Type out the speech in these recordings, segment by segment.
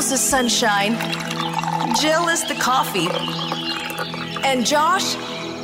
Carol's the sunshine, Jill is the coffee, and Josh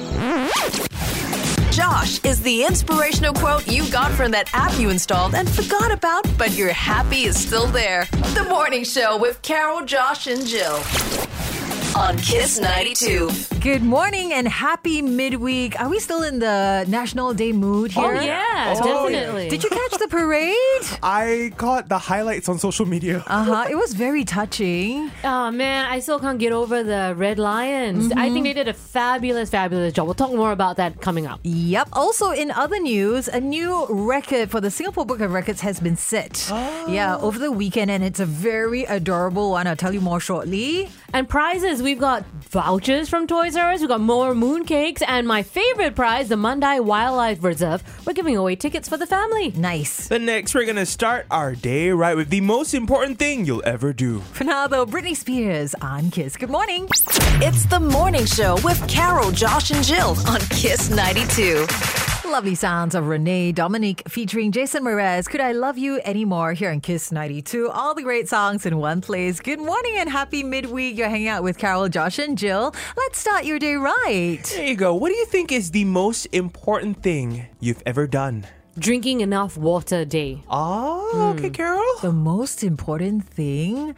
is the inspirational quote you got from that app you installed and forgot about, but you're happy is still there. The Morning Show with Carol, Josh, and Jill on Kiss 92. Good morning and happy midweek. Are we still in the National Day mood here? Oh, yeah, definitely. Did you catch the parade? I caught the highlights on social media. It was very touching. Oh, man, I still can't get over the Red Lions. I think they did a fabulous job. We'll talk more about that coming up. Yep. Also, in other news, a new record for the Singapore Book of Records has been set. Yeah, over the weekend, and it's a very adorable one. I'll tell you more shortly. And prizes, we've got vouchers from Toys R Us, we've got more mooncakes, and my favorite prize, the Mandai Wildlife Reserve. We're giving away tickets for the family. Nice. But next, we're going to start our day right with the most important thing you'll ever do. For now, though, Britney Spears on Kiss. Good morning. It's the Morning Show with Carol, Josh, and Jill on Kiss 92. Lovely sounds of Renee Dominique featuring Jason Mraz. Could I Love You Anymore here on Kiss 92. All the great songs in one place. Good morning and happy midweek. You're hanging out with Carol, Josh, and Jill. Let's start your day right. There you go. What do you think is the most important thing you've ever done? Drinking enough water a day. Okay, Carol. The most important thing?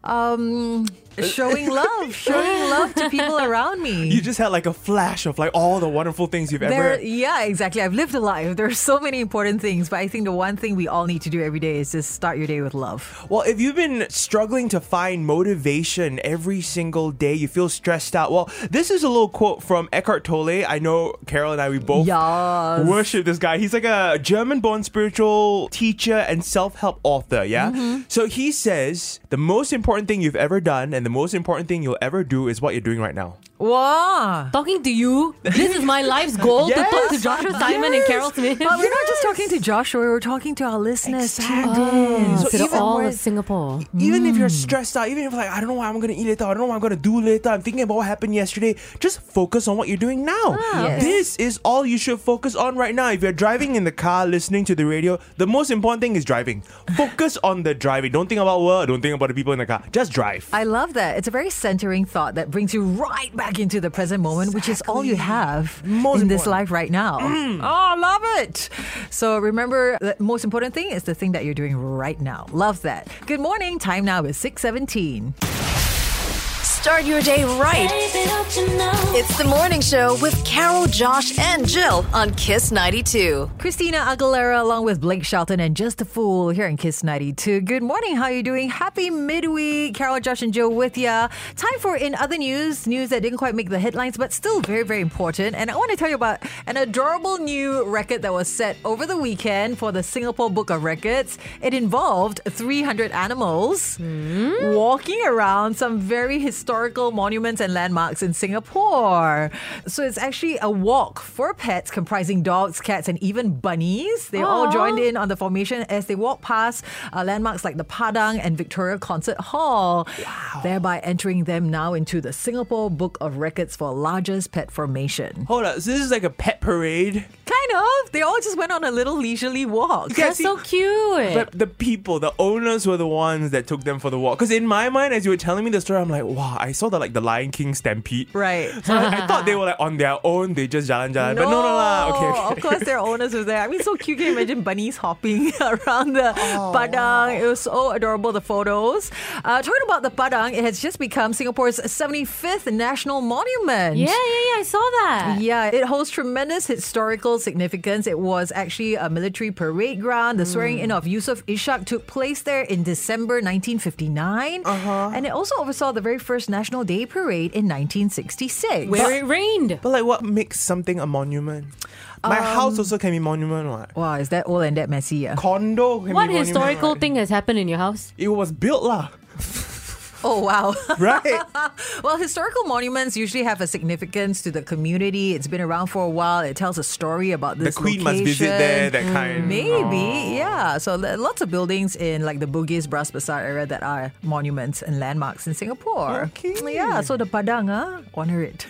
Showing love to people around me. You just had like a flash of like all the wonderful things you've ever... Yeah, exactly. I've lived a life. There's so many important things, but I think the one thing we all need to do every day is just start your day with love. Well, if you've been struggling to find motivation every single day, you feel stressed out. Well, this is a little quote from Eckhart Tolle. I know Carol and I, we both worship this guy. He's like a German-born spiritual teacher and self-help author, yeah? So he says, the most important thing you've ever done and the most important thing you'll ever do is what you're doing right now. Wow. Talking to you, this is my life's goal, to talk to Joshua Simon and Carol Smith. But we're not just talking to Joshua, we're talking to our listeners. So to even all when- of Singapore. Even if you're stressed out, even if like, I don't know what I'm going to eat later, I don't know what I'm going to do later, I'm thinking about what happened yesterday, just focus on what you're doing now. Yes. This is all you should focus on right now. If you're driving in the car, listening to the radio, the most important thing is driving. Focus on the driving. Don't think about work, don't think about the people in the car. Just drive. I love that. It's a very centering thought that brings you right back into the present moment, which is all you have in this life right now. Oh, I love it. So remember, the most important thing is the thing that you're doing right now. Love that. Good morning. Time now is 6:17. Start your day right. It's the Morning Show with Carol, Josh, and Jill on Kiss 92. Christina Aguilera along with Blake Shelton and Just a Fool here in Kiss 92. Good morning. How are you doing? Happy midweek. Carol, Josh, and Jill with ya. Time for In Other News that didn't quite make the headlines, but still very, very important. And I want to tell you about an adorable new record that was set over the weekend for the Singapore Book of Records. It involved 300 animals walking around some very historical monuments and landmarks in Singapore. So it's actually a walk for pets comprising dogs, cats, and even bunnies. They all joined in on the formation as they walk past landmarks like the Padang and Victoria Concert Hall, thereby entering them now into the Singapore Book of Records for largest pet formation. Hold up, so this is like a pet parade? Kind of. They all just went on a little leisurely walk. That's so cute. But the people, the owners were the ones that took them for the walk. Because in my mind, as you were telling me the story, I'm like, wow, I saw the Lion King stampede. Right. So I thought they were like on their own, they just jalan. But no lah. Okay. Of course their owners were there. I mean, so cute. Can you imagine bunnies hopping around the Padang? It was so adorable, the photos. Talking about the Padang, it has just become Singapore's 75th national monument. Yeah, I saw that. Yeah, it holds tremendous historical significance. It was actually a military parade ground. The swearing in of Yusof Ishak took place there in December 1959. And it also oversaw the very first National Day Parade in 1966. Where it rained. But like, what makes something a monument? My house also can be monument. What? Wow, is that old and that messy? Yeah? Condo can What be monument, historical right? thing has happened in your house? It was built lah. Oh, wow. Right? Well, historical monuments usually have a significance to the community. It's been around for a while. It tells a story about The this Queen location. must visit there, that kind. Maybe, yeah. So lots of buildings in like the Bugis, Bras Besar area that are monuments and landmarks in Singapore. Okay. Yeah, so the Padang, honor it.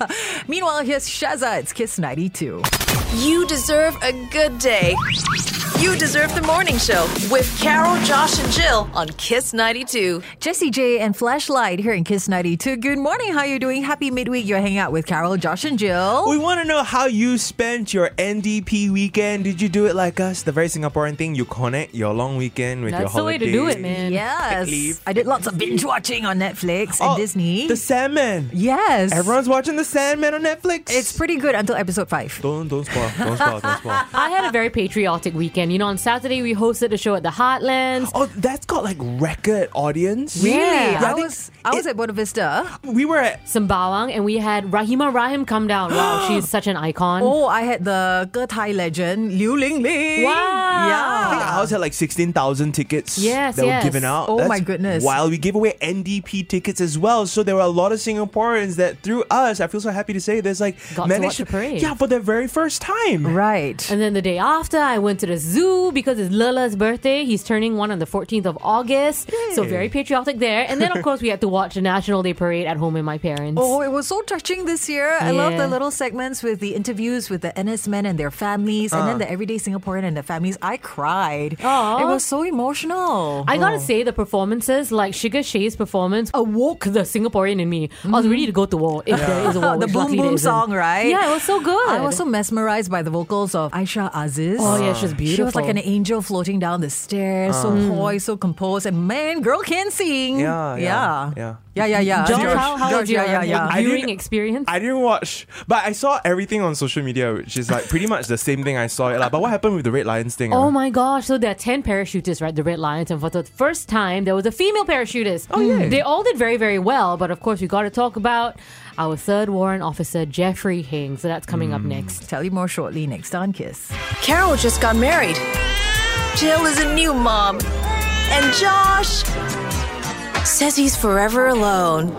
Meanwhile, here's Shazza. It's Kiss 92. You deserve a good day. You deserve the morning show with Carol, Josh, and Jill on Kiss 92. Jessie J and Flashlight here in Kiss 92. Good morning. How you doing? Happy midweek. You're hanging out with Carol, Josh, and Jill. We want to know how you spent your NDP weekend. Did you do it like us? The very Singaporean thing, you connect your long weekend with your That's the way holiday. to do it, man. Yes. leave. I did lots of binge watching on Netflix and Disney. The Sandman. Yes. Everyone's watching The Sandman on Netflix. It's pretty good until episode 5. Don't spoil. Don't spoil. I had a very patriotic weekend. You know, on Saturday we hosted a show at the Heartlands. Oh, that's got like record audience. Really? Yeah. I was at Buena Vista. We were at Sembawang, and we had Rahima Rahim come down. Wow, she's such an icon. Oh, I had the Ge Tai legend, Liu Lingling. Wow. I think Yeah. ours had like 16,000 tickets Yes, that yes. were given out. Oh That's my goodness. While we gave away NDP tickets as well. So there were a lot of Singaporeans that through us, I feel so happy to say there's like Got to managed watch the parade. Yeah, for their very first time. Right. And then the day after, I went to the zoo because it's Lala's birthday. He's turning one on the 14th of August. So very patriotic there. And then, of course, we had to watch the National Day Parade at home with my parents. Oh, it was so touching this year. I love Yeah. the little segments with the interviews with the NS men and their families, and then the everyday Singaporean and their families. I cried. Aw. It was so emotional. I gotta say, the performances, like Sugar Shay's performance, awoke the Singaporean in me. I was ready to go to war if there is a war. The which Boom luckily there Boom isn't. song, right? Yeah, it was so good. I was so mesmerized by the vocals of Aisha Aziz. Oh, yeah, she's She was like beautiful. an angel floating down the stairs, so poised, so composed, and man, girl can sing. Yeah. Josh, how was your I viewing didn't- experience? I didn't watch, but I saw everything on social media, which is like pretty much the same thing I saw it. Like, but what happened with the Red Lions thing? Oh my gosh, so there are 10 parachutists, right? The Red Lions. And for the first time, there was a female parachutist. Oh, yeah. They all did very, very well. But of course, we got to talk about our third warrant officer, Jeffrey Hing. So that's coming up next. Tell you more shortly next on Kiss. Carol just got married. Jill is a new mom. And Josh says he's forever alone.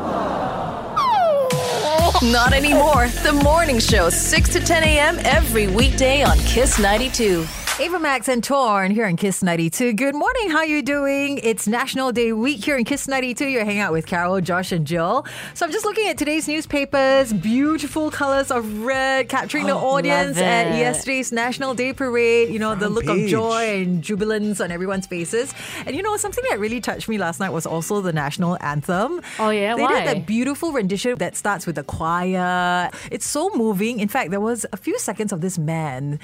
Not anymore. The morning show, 6 to 10 a.m. every weekday on Kiss 92. Ava Max and Torn here in Kiss 92. Good morning. How you doing? It's National Day week here in Kiss 92. You're hanging out with Carol, Josh, and Jill. So I'm just looking at today's newspapers. Beautiful colors of red capturing the audience love at it. yesterday's National Day parade. You know, the Front look page. of joy and jubilance on everyone's faces. And you know, something that really touched me last night was also the national anthem. Oh, yeah? They Why? did that beautiful rendition that starts with the choir. It's so moving. In fact, there was a few seconds of this man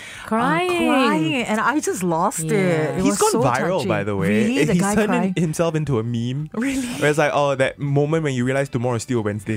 Crying. and I just lost Yeah. it. It He's was gone so viral, touching. by the way. Really? The He's guy turned crying? himself into a meme. Really? Where it's like, oh, that moment when you realize tomorrow is still Wednesday.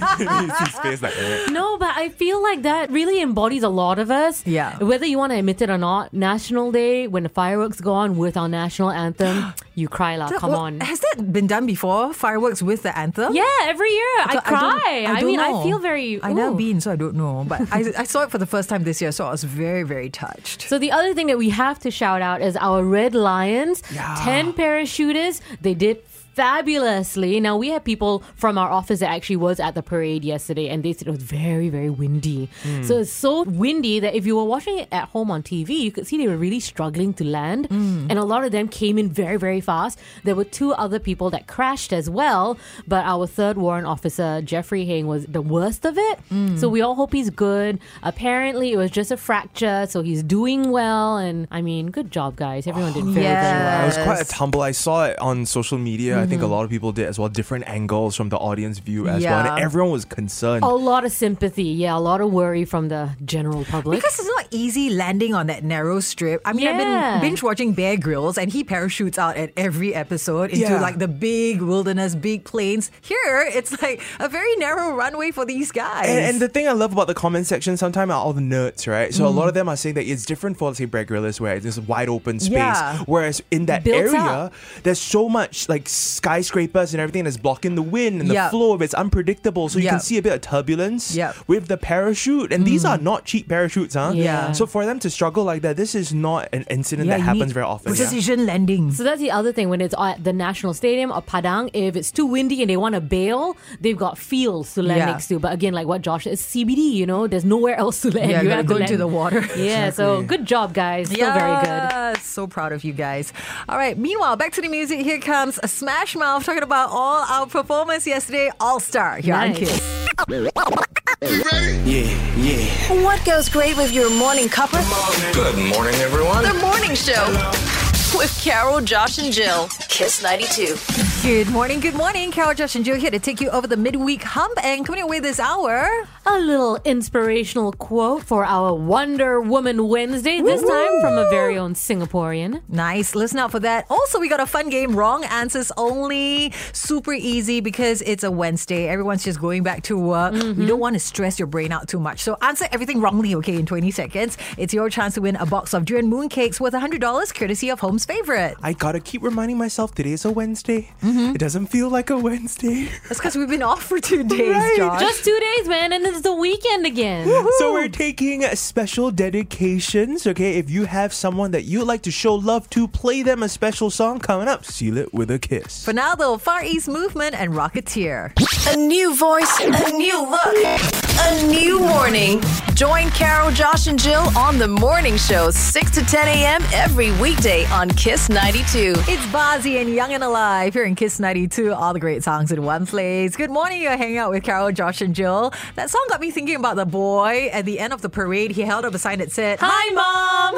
His face like that. No, but I feel like that really embodies a lot of us. Yeah. Whether you want to admit it or not, National Day, when the fireworks go on with our national anthem, you cry lah. Come Well, on. Has that been done before? Fireworks with the anthem? Yeah, every year I cry. I don't mean, I know. feel very. I've never ooh. been, so I don't know. But I saw it for the first time this year, so I was very, very touched. So the other thing that we have to shout out is our Red Lions. Yeah. 10 parachutists. They did fabulously. Now, we had people from our office that actually was at the parade yesterday, and they said it was very, very windy. So it's so windy that if you were watching it at home on TV, you could see they were really struggling to land. And a lot of them came in very, very fast. There were 2 other people that crashed as well, but our third warrant officer, Jeffrey Hing, was the worst of it. So we all hope he's good. Apparently, it was just a fracture, so he's doing well. And I mean, good job, guys. Everyone did very, very well. It was quite a tumble. I saw it on social media. I think a lot of people did as well, different angles from the audience view as well. Yeah. And everyone was concerned. A lot of sympathy, yeah, a lot of worry from the general public. Because it's not easy landing on that narrow strip. I mean, Yeah. I've been binge watching Bear Grylls, and he parachutes out at every episode into Yeah. like the big wilderness, big plains. Here, it's like a very narrow runway for these guys. And the thing I love about the comment section sometimes are all the nerds, right? So a lot of them are saying that it's different for, let's say, Bear Grylls, where it's this wide open space. Yeah. Whereas in that Built area, up. there's so much like skyscrapers and everything that's blocking the wind and the Yep. flow of it's unpredictable. So you can Yep. see a bit of turbulence Yep. with the parachute. And these are not cheap parachutes, huh? Yeah. So for them to struggle like that, this is not an incident that you happens need very often. Precision landing. So that's the other thing. When it's at the National Stadium or Padang, if it's too windy and they want to bail, they've got fields to land Yeah. next to. But again, like what Josh said, it's CBD, you know, there's nowhere else to land. Yeah, you gotta have go to into land. the water. Yeah, so good job, guys. Still very good. So proud of you guys. All right, meanwhile, back to the music. Here comes a Smash Mouth talking about all our performance yesterday. All Star here on Nice. Kiss. Yeah. What goes great with your morning cuppa? Good morning, everyone. The Morning Show with Carol, Josh, and Jill. Kiss 92. Good morning, good morning. Carol, Josh, and Jill here to take you over the midweek hump. And coming away this hour, A little inspirational quote for our Wonder Woman Wednesday, this time from a very own Singaporean. nice. Listen out for that. Also, we got a fun game, wrong answers only. Super easy because it's a Wednesday. Everyone's just going back to work. We don't want to stress your brain out too much. So answer everything wrongly, okay, in 20 seconds. It's your chance to win a box of durian mooncakes worth $100 courtesy of Home's Favorite. I gotta keep reminding myself today is a Wednesday. It doesn't feel like a Wednesday. That's because we've been off for 2 days, Right. Josh. Just 2 days, man, and it's the weekend again. So we're taking special dedications, okay? If you have someone that you'd like to show love to, play them a special song coming up. Seal it with a kiss. For now, though, Far East Movement and Rocketeer. A new voice, a new look, a new morning. Join Carol, Josh, and Jill on The Morning Show, 6 to 10 a.m. every weekday on Kiss 92. It's Bazi and Young and Alive here in Kiss 92. All the great songs in one place. Good morning. You're hanging out with Carol, Josh, and Jill. That song got me thinking about the boy at the end of the parade. He held up a sign that said, Hi, Mom!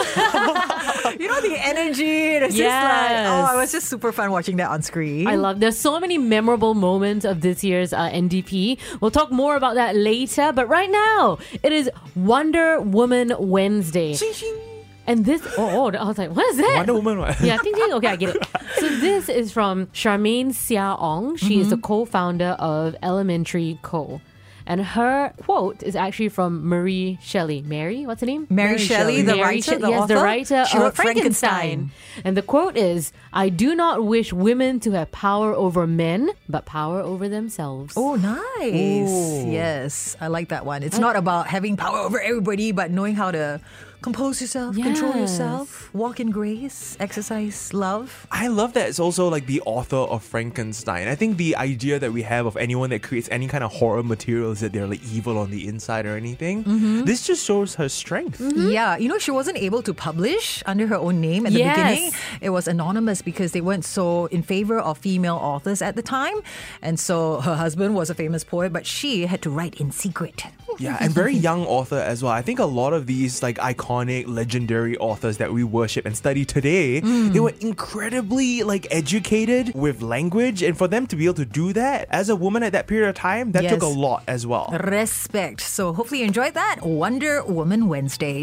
You know, the energy. It's just like, Yes. it was just super fun watching that on screen. I love. There's so many memorable moments of this year's NDP. We'll talk more about that later. But right now, it is Wonder Woman Wednesday. And this, I was like, what is that? Wonder Woman, what? Yeah, ding ding. Okay, I get it. So this is from Charmaine Sia Ong. She is the co-founder of Elementary Co. And her quote is actually from Marie Shelley. Mary, what's her name? Mary Shelley, the Mary writer, She- the yes, author. the writer She of wrote Frankenstein. And the quote is, I do not wish women to have power over men, but power over themselves. Oh, nice. Yes, I like that one. It's not about having power over everybody, but knowing how to compose yourself, control Yes. yourself, walk in grace, exercise love. I love that it's also like the author of Frankenstein. I think the idea that we have of anyone that creates any kind of horror material is that they're like evil on the inside or anything. This just shows her strength. Yeah, you know, she wasn't able to publish under her own name at the Yes. beginning. It was anonymous because they weren't so in favor of female authors at the time. And so her husband was a famous poet, but she had to write in secret. Yeah, and very young author as well. I think a lot of these like iconic, legendary authors that we worship and study today, they were incredibly like educated with language, and for them to be able to do that as a woman at that period of time, that took a Yes. lot as well. Respect. So hopefully you enjoyed that. Wonder Woman Wednesday.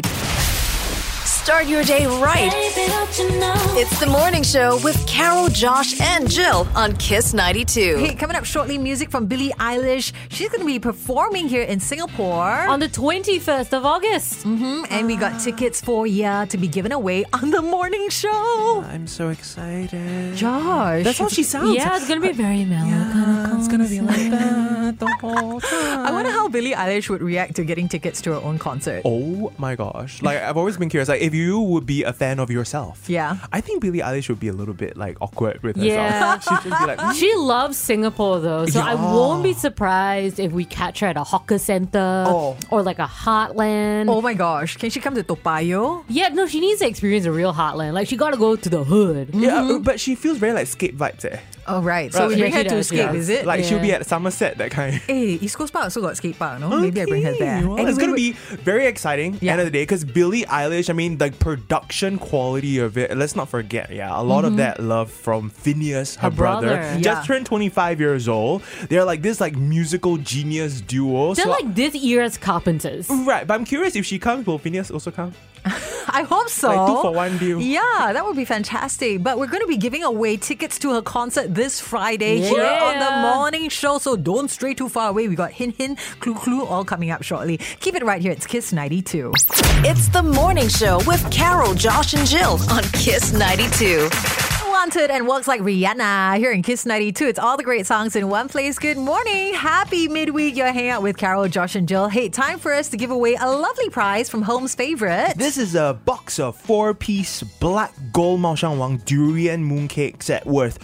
Start your day right. It's The Morning Show with Carol, Josh, and Jill on Kiss 92. Hey, coming up shortly, music from Billie Eilish. She's going to be performing here in Singapore. On the 21st of August. And we got tickets for ya to be given away on the morning show. I'm so excited. Josh. That's how she sounds. Yeah, it's going to be very mellow. It's gonna be like that the whole time. I wonder how Billie Eilish would react to getting tickets to her own concert. Oh my gosh. Like, I've always been curious. Like, if you would be a fan of yourself. Yeah. I think Billie Eilish would be a little bit, like, awkward with herself. Yeah. She'd just be like, She loves Singapore though, so I Yeah. won't be surprised if we catch her at a hawker center or like a heartland. Oh my gosh. Can she come to Toa Payoh? Yeah, no, she needs to experience a real heartland. Like she got to go to the hood. yeah, but she feels very like Escape vibes, eh? Oh, right. So Right. we Yeah, bring her she to does, Escape, yeah. is it? Like, she'll Yeah. be at Somerset, that kind. Hey, East Coast Park also got skate park, no? Maybe I bring her there. Well, it's Anyway, going to be very exciting Yeah. end of the day because Billie Eilish, I mean, the production quality of it, let's not forget, a lot of that love from Phineas, her brother. brother. Yeah. Just turned 25 years old. They're like this like musical genius duo. They're So- like this era's Carpenters. Right, but I'm curious if she comes, will Phineas also come? I hope so. Like 2-for-1 deal. Yeah, that would be fantastic. But we're going to be giving away tickets to her concert this Friday here on the morning show. So don't stray too far away. We got Hin Hin, Clue Clue all coming up shortly. Keep it right here. It's Kiss 92. It's The Morning Show with Carol, Josh, and Jill on Kiss 92. Wanted and Works Like Rihanna here in Kiss 92. It's all the great songs in one place. Good morning. Happy midweek. You're hanging out with Carol, Josh, and Jill. Hey, time for us to give away a lovely prize from Home's Favorite. This is a box of 4-piece black gold Mao Shan Wang durian mooncake set worth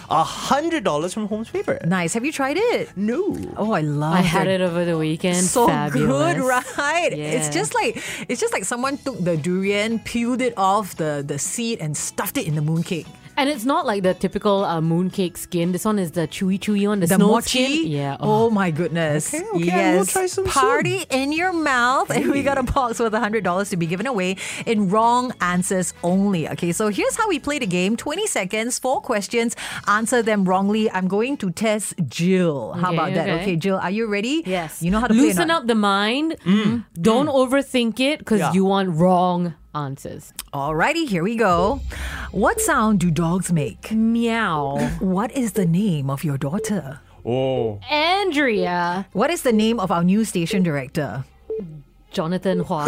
$100 from Home's Favorite. Nice. Have you tried it? No. Oh, I love I had it. it over the weekend. So Fabulous. good, right? Yeah. It's just like someone took the durian, peeled it off the seed, and stuffed it in the mooncake. And it's not like the typical mooncake skin. This one is the chewy one, the The snow mochi? skin. Yeah. Oh my goodness. Okay, yes. we'll try some Party soon. in your mouth. And we got a box with $100 to be given away in wrong answers only. Okay, so here's how we play the game. 20 seconds, 4 questions. Answer them wrongly. I'm going to test Jill. How Okay, about that? okay. Okay, Jill, are you ready? Yes. You know how to play or Loosen not? up the mind. Don't overthink it because Yeah. you want wrong answers. Alrighty, here we go. What sound do dogs make? Meow. What is the name of your daughter? Oh. Andrea. What is the name of our new station director? Jonathan Hua.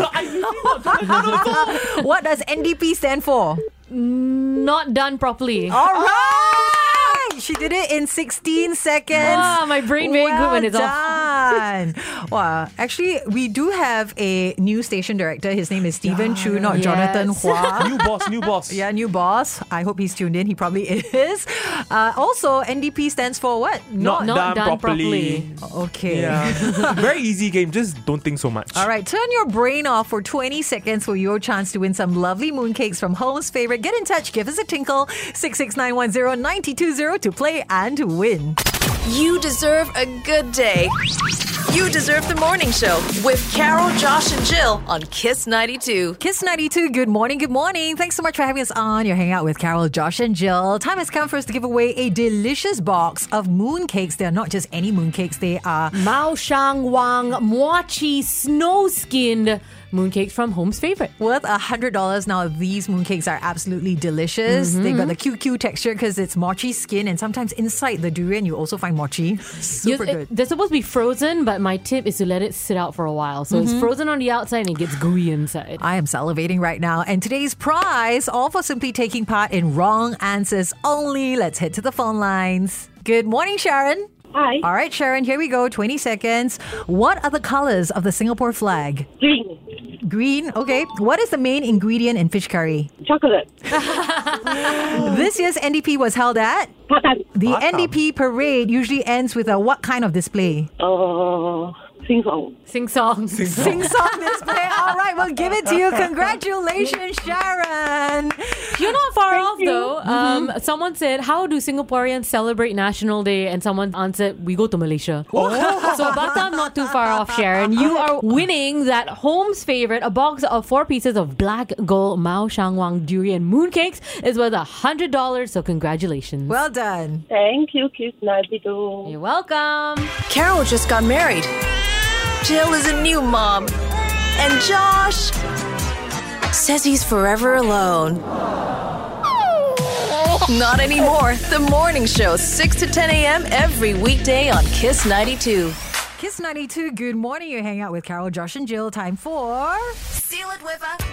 What does NDP stand for? Not done properly. All right! She did it in 16 seconds. Wow, my brain very good when it's off. done. Wow. Actually, we do have a new station director. His name is Stephen Chu, not Yes. Jonathan Hua. New boss. Yeah, new boss. I hope he's tuned in. He probably is. Also, NDP stands for what? Not done properly. Okay. Yeah. Very easy game. Just don't think so much. All right, turn your brain off for 20 seconds for your chance to win some lovely mooncakes from Home's favorite. Get in touch, give us a tinkle, 66910-920 to play and to win. You deserve a good day. You deserve the morning show with Carol, Josh, and Jill on Kiss 92. Kiss 92, good morning, good morning. Thanks so much for having us on. You're hanging out with Carol, Josh, and Jill. Time has come for us to give away a delicious box of mooncakes. They're not just any mooncakes, they are Mao Shang Wang mochi snow skinned mooncakes from Home's favorite. worth $100. Now, these mooncakes are absolutely delicious. They got the QQ texture because it's mochi skin, and sometimes inside the durian, you also find mochi. Super good. They're supposed to be frozen, but my tip is to let it sit out for a while. So it's frozen on the outside and it gets gooey inside. I am salivating right now. And today's prize, all for simply taking part in wrong answers only. Let's head to the phone lines. Good morning, Sharon. Hi. All right, Sharon, here we go. 20 seconds. What are the colors of the Singapore flag? Green. Green. Okay. What is the main ingredient in fish curry? Chocolate. This year's NDP was held at? Batam. The Batam. NDP parade usually ends with a what kind of display? Sing song. Sing songs. Sing song display. All right, we'll give it to you. Congratulations, Sharon. You're not far off you. though. Someone said, how do Singaporeans celebrate National Day? And someone answered, we go to Malaysia. So Batam, not too far off, Sharon. You are winning that Home's favorite, a box of 4 pieces of black gold Mao Shang Wang durian mooncakes is worth $100. So congratulations. Well done. Thank you, Kiss 92. You're welcome. Carol just got married. Jill is a new mom. And Josh says he's forever alone. Not anymore. The morning show, 6 to 10 a.m. every weekday on Kiss 92. Kiss 92, good morning. You're hanging out with Carol, Josh, and Jill. Time for... Seal it with a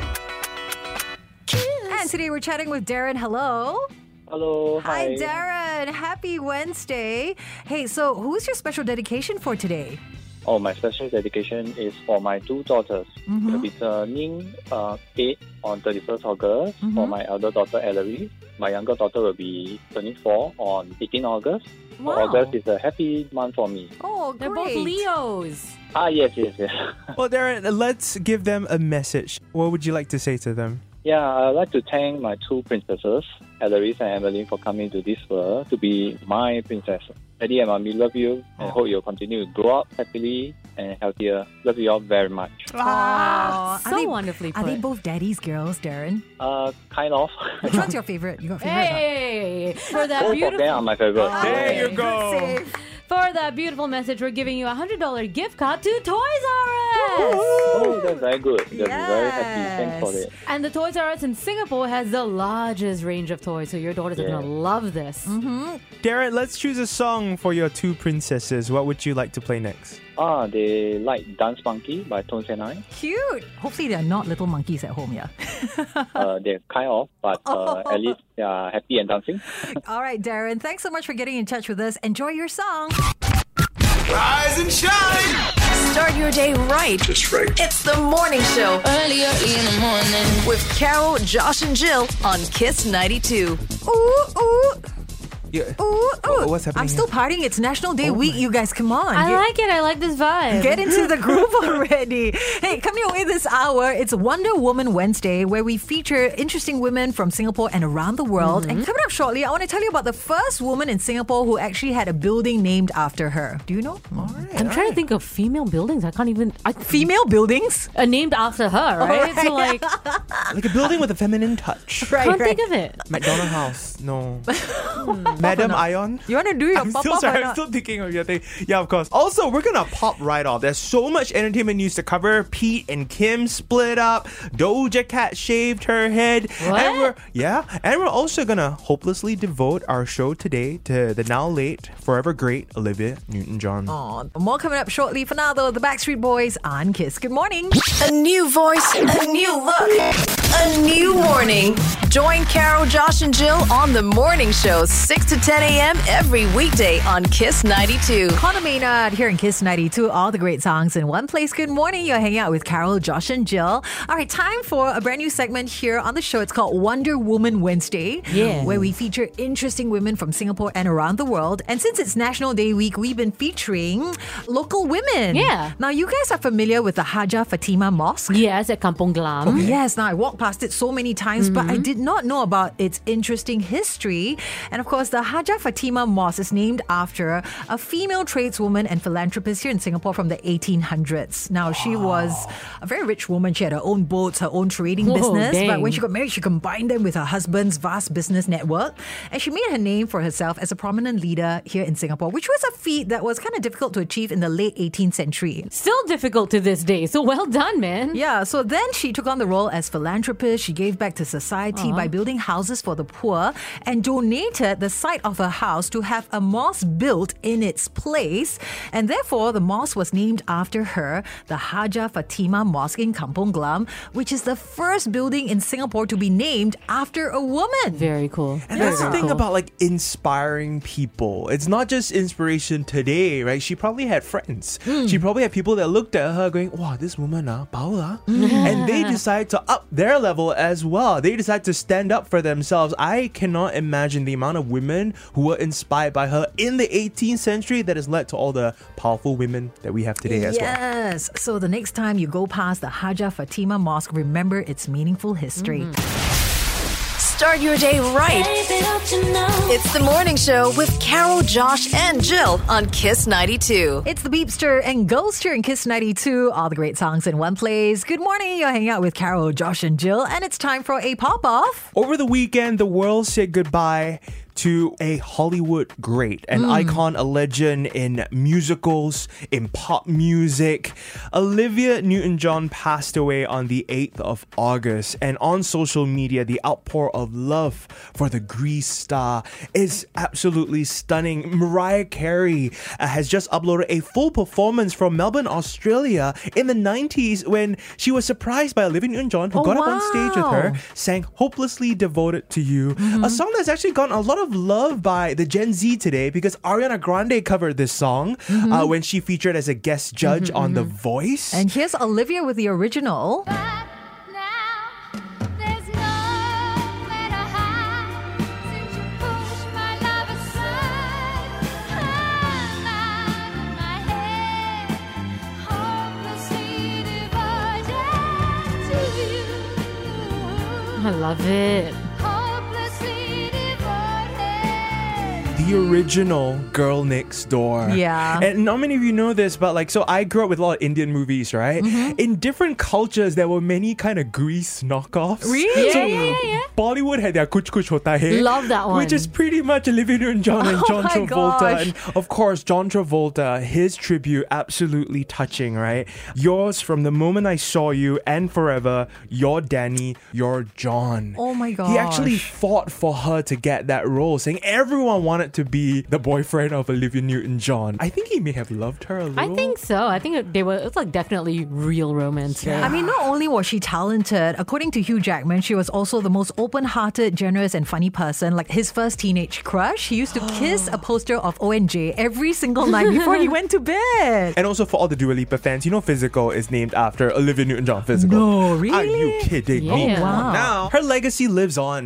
And today we're chatting with Darren. Hello. Hello. Hi, Darren. Happy Wednesday. Hey, so who's your special dedication for today? Oh, my special dedication is for my 2 daughters. They'll be turning 8 on 31st August for my elder daughter, Ellery. My younger daughter will be turning 4 on 18 August. So Wow. August is a happy month for me. Oh, They're great. both Leos. Yes. Well, Darren, let's give them a message. What would you like to say to them? Yeah, I'd like to thank my 2 princesses, Ellery and Emeline, for coming to this world to be my princess. Daddy and Mommy love you and hope you'll continue to grow up happily and healthier. Love you all very much. Aw, So wonderfully Are they put. both daddy's girls, Darren? Kind of. Which one's your favorite? You got favorite? Hey, for that Both of them beautiful... are my favorite. There you Good go. save. For that beautiful message, we're giving you a $100 gift card to Toys R Us. Oh, that's very good. That's very happy. Thanks for it. And the Toys R Us in Singapore has the largest range of toys, so your daughters are going to love this. Darren, let's choose a song for your 2 princesses. What would you like to play next? They like Dance Monkey by Tones and I. Cute. Hopefully they're not little monkeys at home, yeah? They're kind of, but at least they are happy and dancing. All right, Darren. Thanks so much for getting in touch with us. Enjoy your song. Rise and shine. Start your day right. That's right. It's the morning show Early in the morning. with Carol, Josh, and Jill on Kiss 92. Ooh, ooh. Yeah. Ooh. What's happening I'm still partying. It's National Day week. You guys, come on. I like it. I like this vibe. Get into the groove already. Hey, coming your way this hour, it's Wonder Woman Wednesday, where we feature interesting women from Singapore and around the world. And coming up shortly, I want to tell you about the first woman in Singapore who actually had a building named after her. Do you know? I'm trying to think of female buildings. I can't even. Female buildings? Named after her, right? So like, Like a building with a feminine touch. can't think of it. McDonald House. No. Madam Ion. You want to do your I'm pop-up still or sorry. I'm not? still thinking of your thing. Yeah, of course. Also, we're gonna pop right off. There's so much entertainment news to cover. Pete and Kim split up. Doja Cat shaved her head. What? And we're also gonna hopelessly devote our show today to the now late, forever great Olivia Newton-John. Oh, more coming up shortly. For now, though, the Backstreet Boys on Kiss. Good morning. A new voice, a new look, a new morning. Join Carol, Josh, and Jill on the morning show, 6 to 10 a.m. every weekday on Kiss 92. Conor Maynard here in Kiss 92. All the great songs in one place. Good morning. You're hanging out with Carol, Josh, and Jill. All right, time for a brand new segment here on the show. It's called Wonder Woman Wednesday. Yeah. Where we feature interesting women from Singapore and around the world. And since it's National Day week, we've been featuring local women. Yeah. Now, you guys are familiar with the Hajjah Fatimah Mosque? Yes, at Kampong Glam. Yes, now I walked past it so many times, but I did not know about its interesting history. And of course, the Hajjah Fatimah Mosque is named after a female tradeswoman and philanthropist here in Singapore from the 1800s. Now, she was a very rich woman. She had her own boats, her own trading Whoa, business. dang. But when she got married, she combined them with her husband's vast business network. And she made her name for herself as a prominent leader here in Singapore, which was a feat that was kind of difficult to achieve in the late 18th century. Still difficult to this day. So well done, man. Yeah, so then she took on the role as philanthropist. She gave back to society by building houses for the poor and donated the site of her house to have a mosque built in its place. And therefore, the mosque was named after her, the Hajjah Fatimah Mosque in Kampong Glam, which is the first building in Singapore to be named after a woman. Very cool. And Very, that's the very thing cool. about like inspiring people. It's not just inspiration today, right? She probably had friends. She probably had people that looked at her going, wow, this woman, power. And they decide to up their level as well. They decide to stand up for themselves. I cannot imagine the amount of women who were inspired by her in the 18th century that has led to all the powerful women that we have today as well. Yes. So the next time you go past the Hajjah Fatimah Mosque, remember its meaningful history. Start your day right. It's the morning show with Carol, Josh, and Jill on Kiss 92. It's the Beepster and Ghost here in Kiss 92. All the great songs in one place. Good morning. You're hanging out with Carol, Josh, and Jill, and it's time for a pop-off. Over the weekend, the world said goodbye to a Hollywood great, an icon, a legend in musicals, in pop music. Olivia Newton-John passed away on the 8th of August, and on social media, the outpour of love for the Grease star is absolutely stunning. Mariah Carey has just uploaded a full performance from Melbourne, Australia in the 90s when she was surprised by Olivia Newton-John, who got up on stage with her, sang Hopelessly Devoted to You, a song that's actually gotten a lot of love by the Gen Z today because Ariana Grande covered this song when she featured as a guest judge on The Voice. And here's Olivia with the original. I love it. The original Girl Next Door. Yeah. And not many of you know this, but like, so I grew up with a lot of Indian movies, right? In different cultures, there were many kind of Grease knockoffs. Really? So Yeah. Bollywood had their Kuch Kuch Hota Hai. Love that one. Which is pretty much Olivia Newton-John and John my Travolta. gosh. And of course, John Travolta, his tribute, absolutely touching, right? Yours from the moment I saw you and forever, you're Danny, you're John. Oh my He actually gosh. fought for her to get that role, saying everyone wanted to be the boyfriend of Olivia Newton-John. I think he may have loved her a little. I think so. I think it's like definitely real romance. Right? I mean, not only was she talented, according to Hugh Jackman, she was also the most open-hearted, generous, and funny person. Like his first teenage crush, he used to kiss a poster of ONJ every single night before he went to bed. And also for all the Dua Lipa fans, you know Physical is named after Olivia Newton-John Physical. No, really? Are you kidding me? Yeah. Come on Wow. now. Her legacy lives on.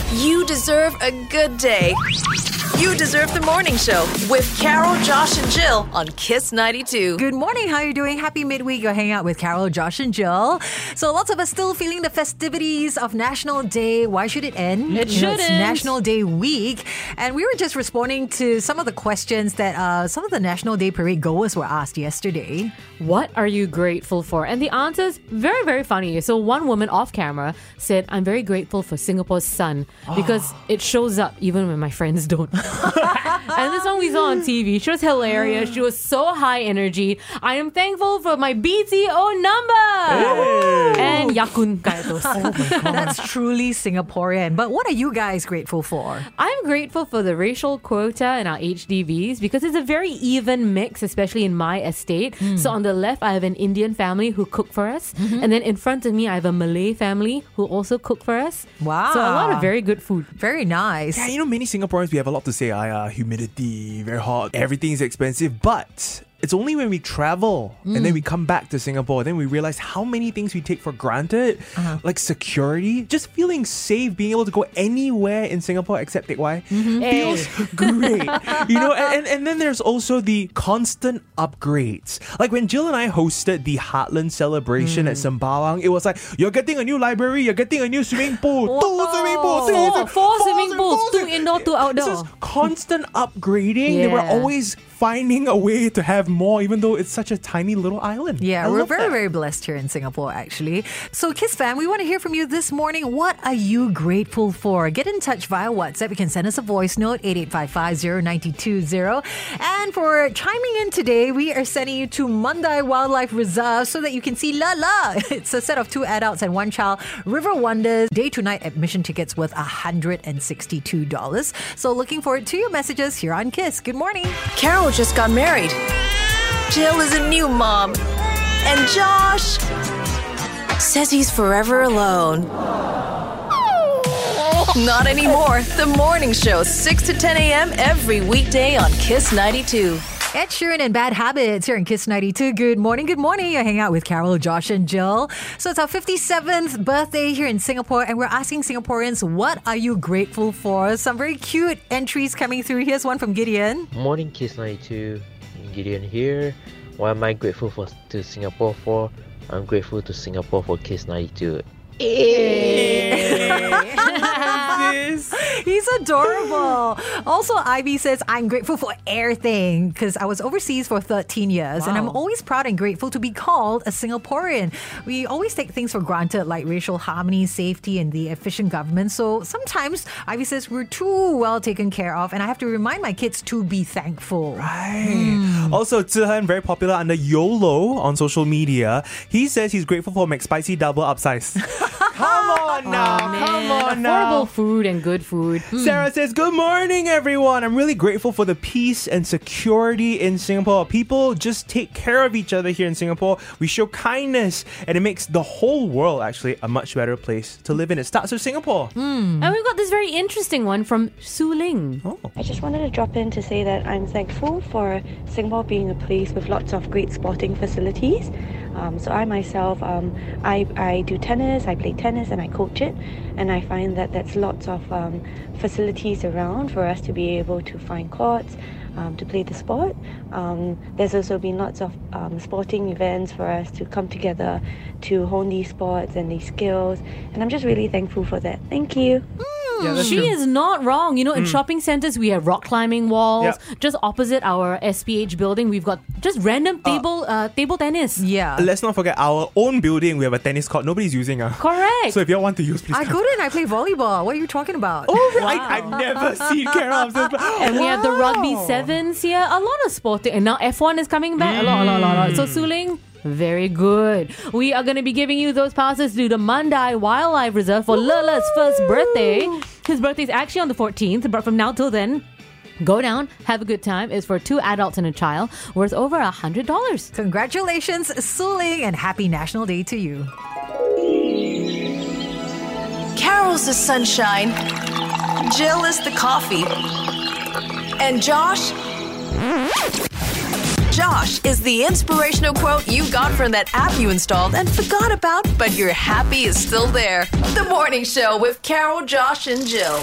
You deserve a good day. You deserve the morning show with Carol, Josh, and Jill on Kiss 92. Good morning. How are you doing? Happy midweek. You're hanging out with Carol, Josh, and Jill. So lots of us still feeling the festivities of National Day. Why should it end? It You know, it's shouldn't. National Day week. And we were just responding to some of the questions that some of the National Day parade goers were asked yesterday. What are you grateful for? And the answers, very, very funny. So one woman off camera said, I'm very grateful for Singapore's sun because it shows up even when my friends don't. And this one we saw on TV. She was hilarious. She was so high energy. I am thankful for my BTO number. And Yakun Kaitos. That's truly Singaporean. But what are you guys grateful for? I'm grateful for the racial quota in our HDBs because it's a very even mix, especially in my estate. So on the left, I have an Indian family who cook for us. And then in front of me, I have a Malay family who also cook for us. Wow. So a lot of very good food. Very nice. Yeah, many Singaporeans, we have a lot to say. Humidity, very hot, everything is expensive. But it's only when we travel and then we come back to Singapore, then we realize how many things we take for granted, like security, just feeling safe, being able to go anywhere in Singapore except Teck Whye, feels great. And then there's also the constant upgrades. Like when Jill and I hosted the Heartland celebration at Sembawang, it was like, you're getting a new library, you're getting a new swimming pool, two swimming pools, Four swimming pools, 2 indoor, 2 outdoor. This is constant upgrading. They were Yeah. always finding a way to have more, even though it's such a tiny little island. Yeah, I we're love very, that. very blessed here in Singapore, actually. So, Kiss fam, we want to hear from you this morning. What are you grateful for? Get in touch via WhatsApp. You can send us a voice note, 88550920. And for chiming in today, we are sending you to Mandai Wildlife Reserve so that you can see Lala. It's a set of 2 adults and 1 child. River Wonders, day to night admission tickets worth $162. So, looking forward to your messages here on Kiss. Good morning. Carol just got married. Jill is a new mom. And Josh says he's forever alone. Not anymore. The morning show, 6 to 10 a.m. every weekday on Kiss 92. Ed Sheeran and Bad Habits here in Kiss 92. Good morning, good morning. You're hanging out with Carol, Josh, and Jill. So it's our 57th birthday here in Singapore, and we're asking Singaporeans, what are you grateful for? Some very cute entries coming through. Here's one from Gideon. Morning, Kiss 92. Gideon here. What am I grateful to Singapore for? I'm grateful to Singapore for Kiss 92. He's adorable. Also, Ivy says, I'm grateful for everything because I was overseas for 13 years and I'm always proud and grateful to be called a Singaporean. We always take things for granted like racial harmony, safety, and the efficient government. So sometimes, Ivy says, we're too well taken care of and I have to remind my kids to be thankful. Right. Also, Zihan, very popular under YOLO on social media. He says he's grateful for McSpicy double upsize. Come on now. Come on now. Affordable food and good food. Sarah says, good morning, everyone. I'm really grateful for the peace and security in Singapore. People just take care of each other here in Singapore. We show kindness, and it makes the whole world actually a much better place to live in. It starts with Singapore. And we've got this very interesting one from Su Ling. I just wanted to drop in to say that I'm thankful for Singapore being a place with lots of great sporting facilities. So I myself, I do tennis, I play tennis and I coach it. And I find that that's lots of facilities around for us to be able to find courts, to play the sport. There's also been lots of sporting events for us to come together to hone these sports and these skills. And I'm just really thankful for that. Thank you. Yeah, that's She true. is not wrong. In shopping centers, we have rock climbing walls. Yep. Just opposite our SPH building, we've got just random table tennis. Yeah. Let's not forget our own building. We have a tennis court. Nobody's using it. Correct. So if you all want to use, please I come. go there and I play volleyball. What are you talking about? Oh, right. I've never seen Carol upstairs. And we have the rugby sevens here. A lot of sporting. And now F1 is coming back. A lot. So Su Ling, very good. We are going to be giving you those passes to the Mandai Wildlife Reserve for Lala's first birthday. His birthday is actually on the 14th, but from now till then, go down, have a good time. It's for 2 adults and a child, worth over $100. Congratulations, Su Ling, and happy National Day to you. Carol's the sunshine. Jill is the coffee. And Josh Josh is the inspirational quote you got from that app you installed and forgot about, but your happy is still there. The Morning Show with Carol, Josh, and Jill.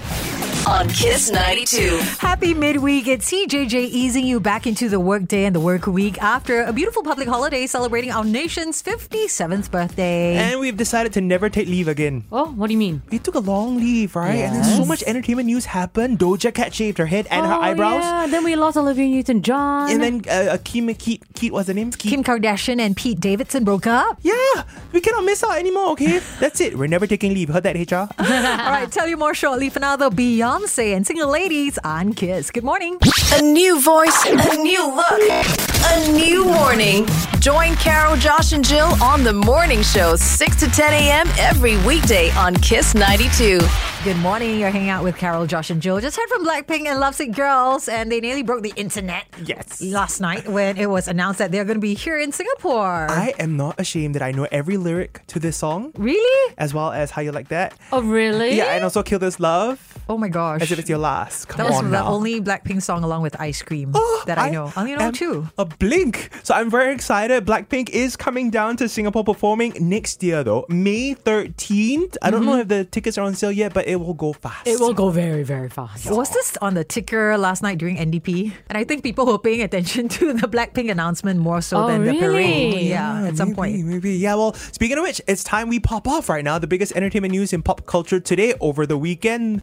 On Kiss 92. Happy midweek. It's CJJ easing you back into the workday and the work week after a beautiful public holiday celebrating our nation's 57th birthday. And we've decided to never take leave again. Oh, what do you mean? We took a long leave, right? And then so much entertainment news happened. Doja Cat shaved her head and her eyebrows. Yeah, then we lost Olivia Newton-John. And then Keith, what's her name? Kim Kardashian and Pete Davidson broke up. Yeah, we cannot miss out anymore, okay? That's it. We're never taking leave. Heard that, HR? All right, tell you more shortly. For now, though, Beyonce and Single Ladies on Kiss. Good morning. A new voice, a new look, a new morning. Join Carol, Josh, and Jill on The Morning Show, 6 to 10 a.m. every weekday on Kiss 92. Good morning. You're hanging out with Carol, Josh, and Jill. Just heard from Blackpink and Lovesick Girls, and they nearly broke the internet last night when it was announced that they're going to be here in Singapore. I am not ashamed that I know every lyric to this song. Really? As well as How You Like That. Oh, really? Yeah, and also Kill This Love. Oh my gosh. As if it's your last. Come That was on the now. only Blackpink song along with Ice Cream that I know. I only know am two. A Blink. So I'm very excited. Blackpink is coming down to Singapore performing next year though. May 13th. I don't know if the tickets are on sale yet, but it will go fast. It will go very, very fast. Was this on the ticker last night during NDP? And I think people were paying attention to the Blackpink announcement more so than the parade. really? Yeah, at some point. Maybe. Yeah, well, speaking of which, it's time we pop off right now. The biggest entertainment news in pop culture today over the weekend.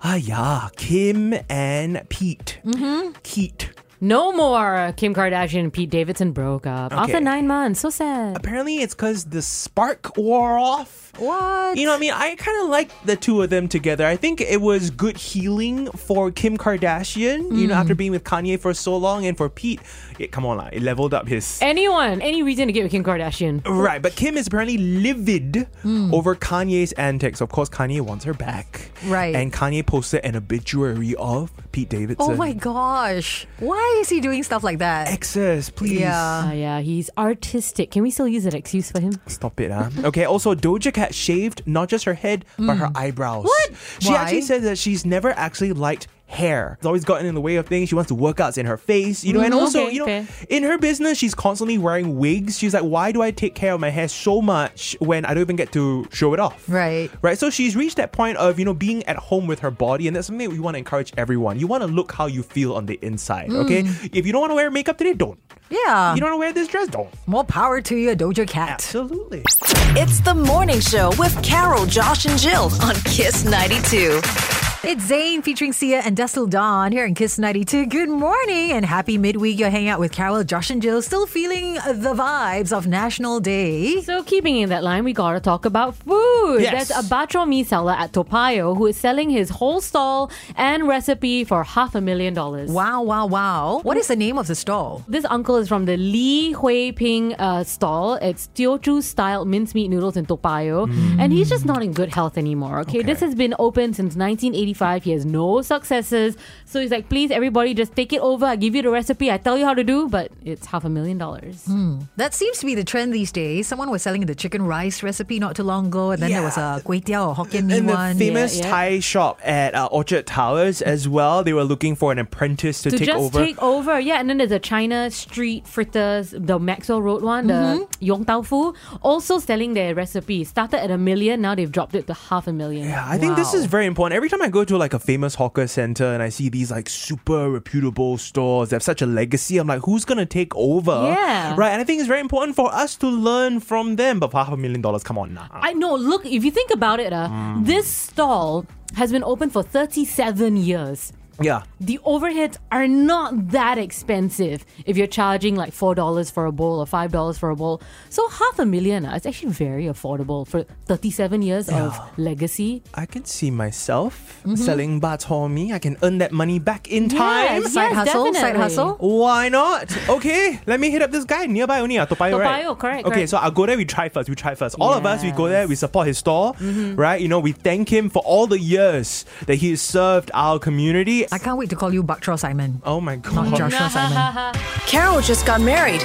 Kim and Pete. Keat. No more Kim Kardashian and Pete Davidson broke up after 9 months. So sad. Apparently, it's because the spark wore off. What? You know what I mean? I kind of like the two of them together. I think it was good healing for Kim Kardashian, you know, after being with Kanye for so long. And for Pete, come on, it leveled up his... Any reason to get with Kim Kardashian. Right, but Kim is apparently livid over Kanye's antics. Of course, Kanye wants her back. Right. And Kanye posted an obituary of Pete Davidson. Oh my gosh. Why is he doing stuff like that? Exes, please. Yeah. Yeah, he's artistic. Can we still use that excuse for him? Stop it, huh? Okay, also Doja Cat shaved not just her head, but her eyebrows. What? She Why? actually said that she's never actually liked hair. It's always gotten in the way of things. She wants to workouts in her face, you know, and also, in her business, she's constantly wearing wigs. She's like, why do I take care of my hair so much when I don't even get to show it off? Right. Right. So she's reached that point of, being at home with her body, and that's something we want to encourage everyone. You want to look how you feel on the inside, okay? If you don't want to wear makeup today, don't. Yeah. You don't want to wear this dress, don't. More power to you, Doja Cat. Absolutely. It's The Morning Show with Carol, Josh, and Jill on Kiss 92. It's Zayn featuring Sia and Dustil Dawn here in Kiss 92. Good morning and happy midweek. You're hanging out with Carol, Josh, and Jill. Still feeling the vibes of National Day. So keeping in that line, we gotta talk about food. Yes. There's a bak chor mee seller at Toa Payoh who is selling his whole stall and recipe for $500,000. Wow. What is the name of the stall? This uncle is from the Lee Hui Ping stall. It's Teochew style mincemeat noodles in Toa Payoh. And he's just not in good health anymore. Okay, this has been open since 1985. He has no successes. So he's like, please, everybody, just take it over. I give you the recipe. I tell you how to do, but it's $500,000. That seems to be the trend these days. Someone was selling the chicken rice recipe not too long ago, and then there was a kway teow or Hokkien mee And one. the famous Thai shop at Orchard Towers as well. They were looking for an apprentice to take over. Take over. Yeah, and then there's a China Street Fritters, the Maxwell Road one, the Yong Tau Fu, also selling their recipe. Started at $1 million, now they've dropped it to $500,000. Yeah, I think this is very important. Every time I go to like a famous hawker center and I see these like super reputable stores that have such a legacy, I'm like, who's gonna take over? Yeah. Right, and I think it's very important for us to learn from them. But for $500,000, come on now. I know, look, if you think about it, this stall has been open for 37 years. Yeah. The overheads are not that expensive if you're charging like $4 for a bowl or $5 for a bowl. So $500,000 is actually very affordable for 37 years of legacy. I can see myself selling bak chor mee. I can earn that money back in time. Yes, Side hustle? definitely. Side hustle? Why not? Okay, let me hit up this guy nearby only, Toa Payoh, right? Toa Payoh, correct, Okay, correct. so I'll go there, we try first. All of us, we go there, we support his store, right? We thank him for all the years that he has served our community. I can't wait to call you Bak Chor Simon. Oh my Not God. Joshua Simon. Carol just got married.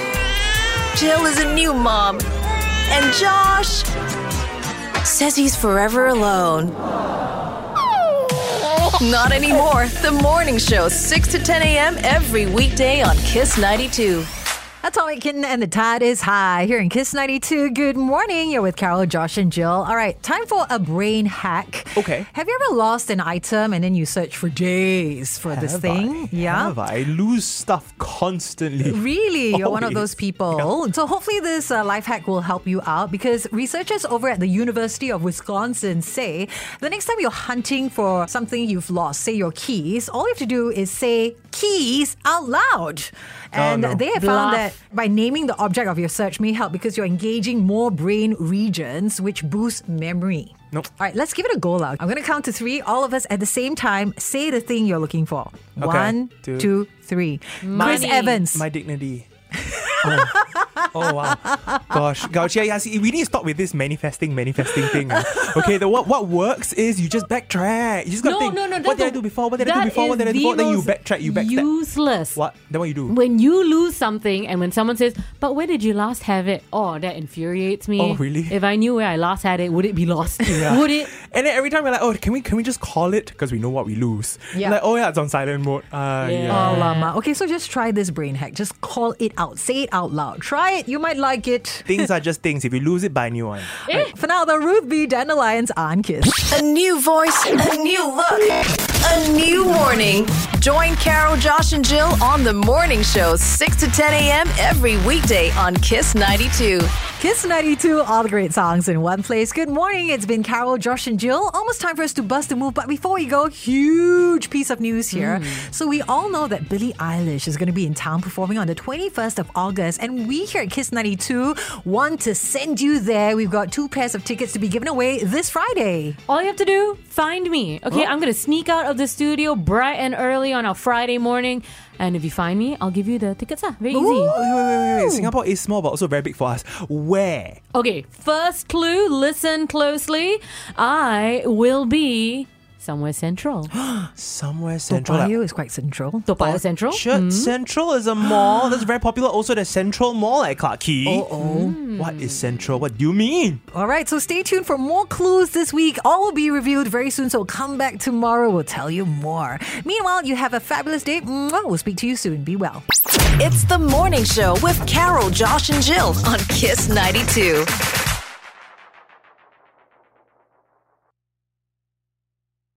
Jill is a new mom. And Josh says he's forever alone. Not anymore. The Morning Show, 6 to 10 a.m. every weekday on Kiss 92. Atomic Kitten and the Tide is high here in Kiss 92. Good morning. You're with Carol, Josh, and Jill. All right, time for a brain hack. Okay. Have you ever lost an item and then you search for days for this thing? Have I lose stuff constantly? Really? You're one of Always. those people. Yeah. So hopefully this life hack will help you out because researchers over at the University of Wisconsin say the next time you're hunting for something you've lost, say your keys, all you have to do is say keys out loud. And no. they have found that by naming the object of your search may help because you're engaging more brain regions, which boosts memory. Nope. All right, let's give it a go now. I'm going to count to 3. All of us at the same time say the thing you're looking for. Okay. 1, 2, 3. Chris Money. Evans. My dignity. Oh wow. Gosh, yeah, see, we need to stop with this manifesting thing. Okay, what works is you just backtrack. You just gotta think, what did I do before? What did I do before? What did I do before? Then you backtrack, you backstep. Useless. What? Then what you do? When you lose something and when someone says, but where did you last have it? Oh, that infuriates me. Oh, really? If I knew where I last had it, would it be lost? Would it? And then every time we're like, oh, can we just call it? Because we know what we lose. Yeah. Like, oh yeah, it's on silent mode. Yeah. Oh, Lama. Okay, so just try this brain hack. Just call it out. Say it out loud. Try it. You might like it. Things are just things. If you lose it, buy a new one. For now, the Ruth B. Dandelions on Kiss. A new voice, a new look, a new morning. Join Carol, Josh, and Jill on the morning show, 6 to 10 a.m. every weekday on Kiss 92. Kiss 92, all the great songs in one place. Good morning. It's been Carol, Josh, and Jill. Almost time for us to bust a move. But before we go, huge piece of news here. So we all know that Billie Eilish is going to be in town performing on the 21st of August. And we here at Kiss 92 want to send you there. We've got 2 pairs of tickets to be given away this Friday. All you have to do, find me. Okay, I'm going to sneak out of the studio bright and early on a Friday morning. And if you find me, I'll give you the tickets. Very easy. Wait. Singapore is small but also very big for us. Where? Okay, first clue, listen closely. I will be somewhere central. Somewhere central. Toa Payoh is quite central. Toa Payoh Central? Orchard Central is a mall that's very popular. Also, the Central Mall at Clarke Quay. What is Central? What do you mean? All right, so stay tuned for more clues this week. All will be revealed very soon, so come back tomorrow. We'll tell you more. Meanwhile, you have a fabulous day. We'll speak to you soon. Be well. It's the morning show with Carol, Josh, and Jill on Kiss 92.